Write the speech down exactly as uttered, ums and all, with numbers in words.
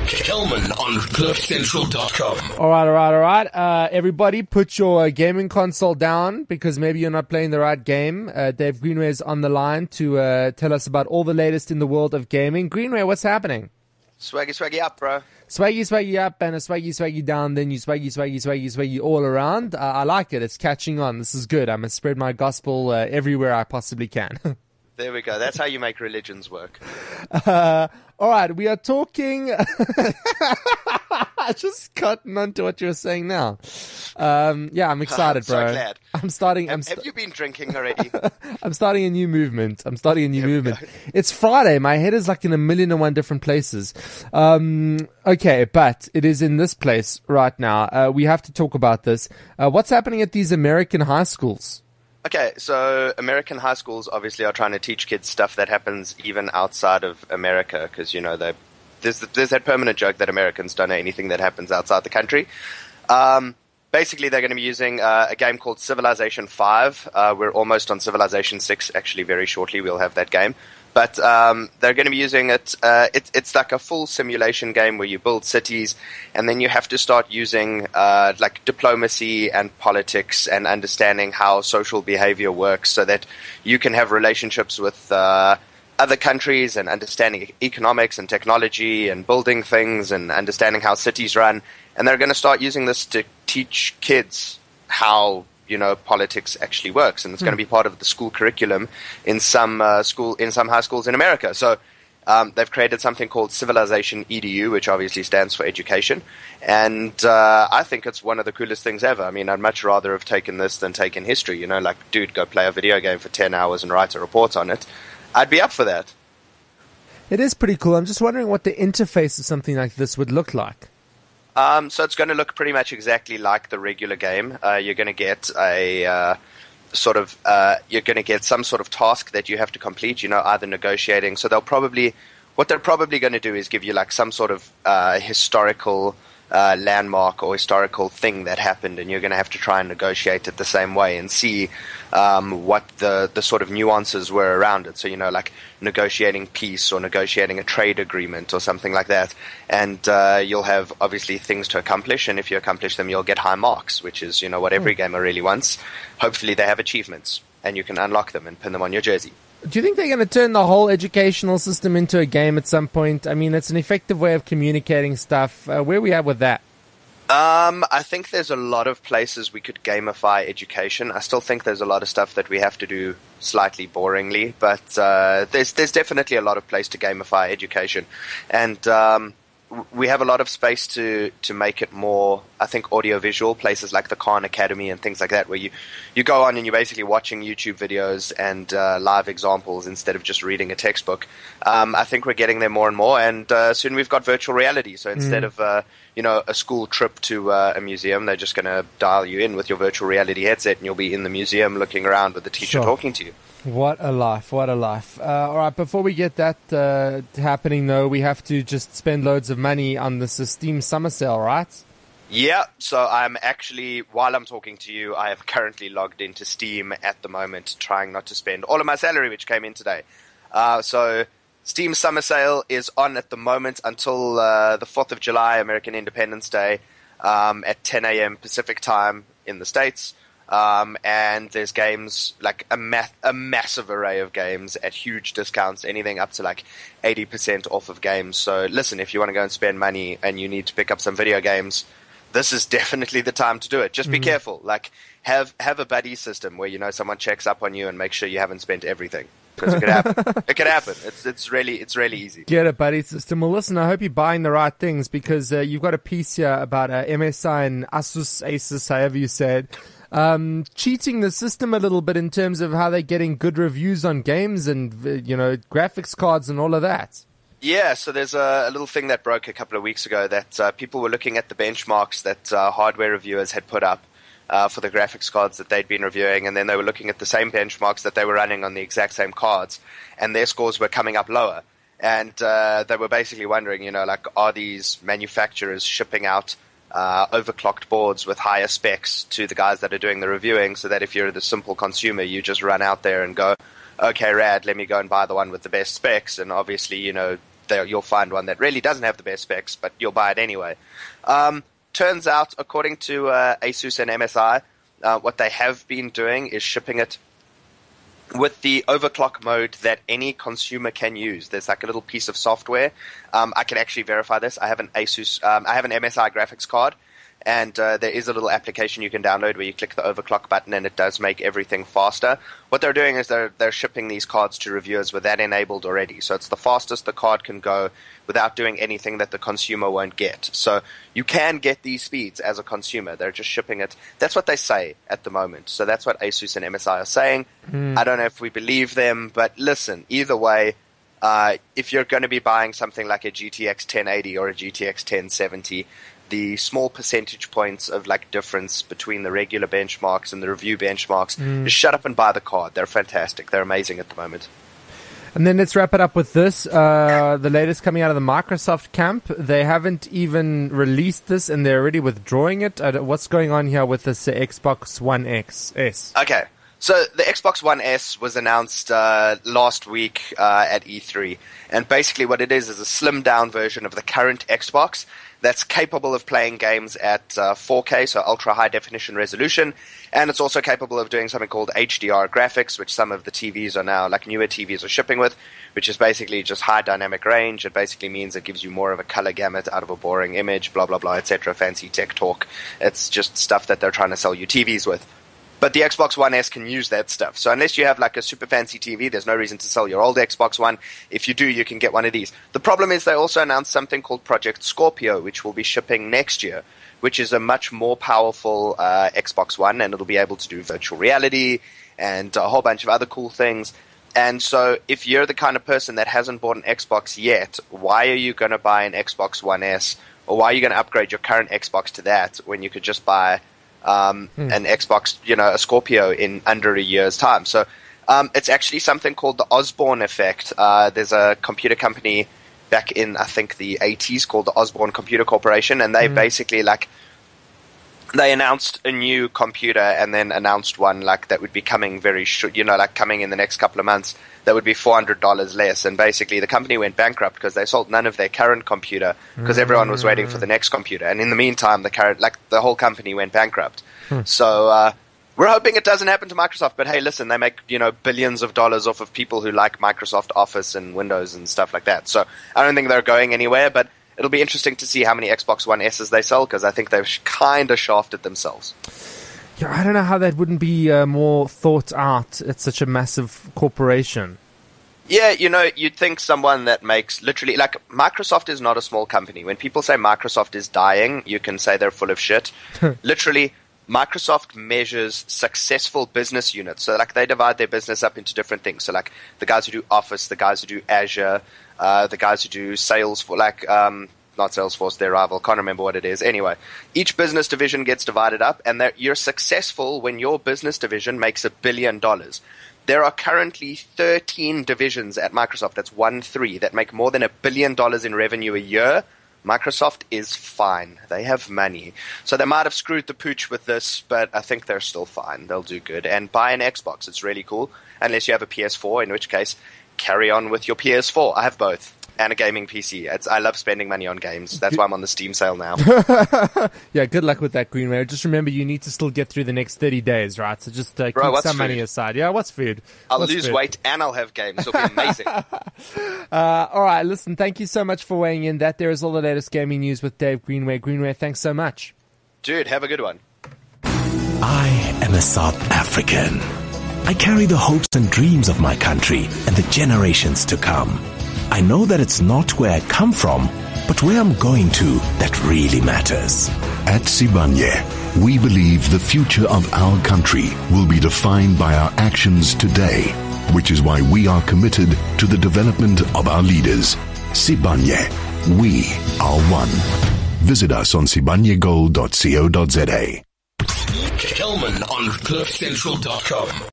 Kelman on cliff central dot com. All right, all right, all right. Uh, everybody put your uh, gaming console down because maybe you're not playing the right game. Uh, Dave Greenway is on the line to uh, tell us about all the latest in the world of gaming. Greenway, what's happening? Swaggy, swaggy up, bro. Swaggy, swaggy up and a swaggy, swaggy down. Then you swaggy, swaggy, swaggy, swaggy all around. Uh, I like it. It's catching on. This is good. I'm going to spread my gospel uh, everywhere I possibly can. There we go. That's how you make religions work. Uh, all right, we are talking. I just cutting onto what you were saying now. Um, yeah, I'm excited, I'm bro. so glad. I'm starting. Have, I'm st- have you been drinking already? I'm starting a new movement. I'm starting a new There we movement. go. It's Friday. My head is like in a million and one different places. Um, okay, but it is in this place right now. Uh, we have to talk about this. Uh, what's happening at these American high schools? Okay, so American high schools obviously are trying to teach kids stuff that happens even outside of America because, you know, they, there's, there's that permanent joke that Americans don't know anything that happens outside the country. Um, basically, they're going to be using uh, a game called Civilization five. Uh, we're almost on Civilization six, actually, very shortly we'll have that game. But um, they're going to be using it, uh, it. It's like a full simulation game where you build cities, and then you have to start using uh, like diplomacy and politics and understanding how social behavior works, so that you can have relationships with uh, other countries and understanding economics and technology and building things and understanding how cities run. And they're going to start using this to teach kids how, you know, politics actually works, and it's going to be part of the school curriculum in some uh, school in some high schools in America. So um, they've created something called Civilization E D U, which obviously stands for education, and uh, I think it's one of the coolest things ever. I mean, I'd much rather have taken this than taken history. You know, like, dude, go play a video game for ten hours and write a report on it. I'd be up for that. It is pretty cool. I'm just wondering what the interface of something like this would look like. Um, so it's going to look pretty much exactly like the regular game. Uh, you're going to get a uh, sort of uh, you're going to get some sort of task that you have to complete. You know, either negotiating. So they'll probably what they're probably going to do is give you like some sort of uh, historical uh, landmark or historical thing that happened, and you're going to have to try and negotiate it the same way and see um, what the the sort of nuances were around it. So, you know, like negotiating peace or negotiating a trade agreement or something like that. And uh, you'll have obviously things to accomplish, and if you accomplish them, you'll get high marks, which is, you know, what every gamer really wants. Hopefully they have achievements, and you can unlock them and pin them on your jersey. Do you think they're going to turn the whole educational system into a game at some point? I mean, it's an effective way of communicating stuff. Uh, where are we at with that? Um, I think there's a lot of places we could gamify education. I still think there's a lot of stuff that we have to do slightly boringly, but uh, there's there's definitely a lot of place to gamify education, and um, we have a lot of space to, to make it more, I think, audiovisual, places like the Khan Academy and things like that, where you, you go on and you're basically watching YouTube videos and uh, live examples instead of just reading a textbook. Um, I think we're getting there more and more, and uh, soon we've got virtual reality. So instead mm. of uh, you know, a school trip to uh, a museum, they're just going to dial you in with your virtual reality headset, and you'll be in the museum looking around with the teacher sure. talking to you. What a life, what a life. Uh, all right, before we get that uh, happening, though, we have to just spend loads of money on this Steam summer sale, right? Yeah, so I'm actually, while I'm talking to you, I am currently logged into Steam at the moment, trying not to spend all of my salary, which came in today. Uh, so Steam summer sale is on at the moment until uh, the fourth of July, American Independence Day, um, at ten a.m. Pacific time in the States. Um, and there's games, like a, ma- a massive array of games at huge discounts, anything up to like eighty percent off of games. So listen, if you want to go and spend money and you need to pick up some video games, this is definitely the time to do it. Just be mm. careful. Like, have have a buddy system where, you know, someone checks up on you and makes sure you haven't spent everything. Because it could happen. It could happen. It's it's really it's really easy. Get a buddy system. Well, listen, I hope you're buying the right things, because uh, you've got a piece here about uh, M S I and Asus, Asus, however you said. Um, cheating the system a little bit in terms of how they're getting good reviews on games and, uh, you know, graphics cards and all of that. Yeah, so there's a, a little thing that broke a couple of weeks ago that uh, people were looking at the benchmarks that uh, hardware reviewers had put up uh, for the graphics cards that they'd been reviewing, and then they were looking at the same benchmarks that they were running on the exact same cards, and their scores were coming up lower. And uh, they were basically wondering, you know, like, are these manufacturers shipping out Uh, overclocked boards with higher specs to the guys that are doing the reviewing, so that if you're the simple consumer, you just run out there and go, okay, rad, let me go and buy the one with the best specs. And obviously, you know, there you'll find one that really doesn't have the best specs, but you'll buy it anyway. Um, turns out, according to uh, ASUS and M S I, uh, what they have been doing is shipping it with the overclock mode that any consumer can use. There's like a little piece of software. Um, I can actually verify this. I have an ASUS, um, I have an M S I graphics card, and uh, there is a little application you can download where you click the overclock button and it does make everything faster. What they're doing is they're they're shipping these cards to reviewers with that enabled already. So it's the fastest the card can go without doing anything that the consumer won't get. So you can get these speeds as a consumer. They're just shipping it. That's what they say at the moment. So that's what ASUS and M S I are saying. Mm. I don't know if we believe them, but listen, either way, uh, if you're going to be buying something like a G T X ten eighty or a G T X ten seventy, the small percentage points of like difference between the regular benchmarks and the review benchmarks, mm. just shut up and buy the card. They're fantastic. They're amazing at the moment. And then let's wrap it up with this. Uh, the latest coming out of the Microsoft camp. They haven't even released this and they're already withdrawing it. Uh, what's going on here with this uh, Xbox One X S? Okay. So the Xbox One S was announced uh, last week uh, at E three. And basically what it is is a slimmed down version of the current Xbox that's capable of playing games at uh, four K, so ultra high definition resolution, and it's also capable of doing something called H D R graphics, which some of the T Vs are now, like newer T Vs are shipping with, which is basically just high dynamic range. It basically means it gives you more of a color gamut out of a boring image, blah, blah, blah, et cetera. Fancy tech talk. It's just stuff that they're trying to sell you T Vs with. But the Xbox One S can use that stuff. So unless you have like a super fancy T V, there's no reason to sell your old Xbox One. If you do, you can get one of these. The problem is they also announced something called Project Scorpio, which will be shipping next year, which is a much more powerful uh, Xbox One, and it'll be able to do virtual reality and a whole bunch of other cool things. And so if you're the kind of person that hasn't bought an Xbox yet, why are you going to buy an Xbox One S? Or why are you going to upgrade your current Xbox to that when you could just buy Um, hmm. an Xbox, you know, a Scorpio in under a year's time? So um, it's actually something called the Osborne effect. Uh, there's a computer company back in, I think, the eighties called the Osborne Computer Corporation, and they hmm. basically, like, they announced a new computer and then announced one, like, that would be coming very, sh- you know, like, coming in the next couple of months, that would be four hundred dollars less. And basically the company went bankrupt because they sold none of their current computer because mm. everyone was waiting for the next computer. And in the meantime, the current, like, the whole company went bankrupt. Hmm. So uh, we're hoping it doesn't happen to Microsoft. But hey, listen, they make, you know, billions of dollars off of people who like Microsoft Office and Windows and stuff like that. So I don't think they're going anywhere, but it'll be interesting to see how many Xbox One S's they sell, because I think they've kind of shafted themselves. Yeah, I don't know how that wouldn't be uh, more thought out at such a massive corporation. Yeah, you know, you'd think someone that makes literally, like, Microsoft is not a small company. When people say Microsoft is dying, you can say they're full of shit. Literally, Microsoft measures successful business units. So, like, they divide their business up into different things. So, like, the guys who do Office, the guys who do Azure, uh, the guys who do Salesforce, like, um, not Salesforce, their rival, can't remember what it is. Anyway, each business division gets divided up, and you're successful when your business division makes a billion dollars. There are currently thirteen divisions at Microsoft, that's one three, that make more than a billion dollars in revenue a year. Microsoft is fine. They have money. So they might have screwed the pooch with this, but I think they're still fine. They'll do good. And buy an Xbox. It's really cool. Unless you have a P S four, in which case, carry on with your P S four. I have both. And a gaming P C. It's, I love spending money on games. That's why I'm on the Steam sale now. Yeah, good luck with that, Greenway. Just remember, you need to still get through the next thirty days, right? So just uh, Bro, keep some food? money aside. Yeah, what's food? I'll what's lose food? weight and I'll have games. It'll be amazing. uh, all right, listen, thank you so much for weighing in. That there is all the latest gaming news with Dave Greenway. Greenway, thanks so much. Dude, have a good one. I am a South African. I carry the hopes and dreams of my country and the generations to come. I know that it's not where I come from, but where I'm going to that really matters. At Sibanye, we believe the future of our country will be defined by our actions today, which is why we are committed to the development of our leaders. Sibanye, we are one. Visit us on sibanye gold dot co dot za. Kelman on cliff central dot com.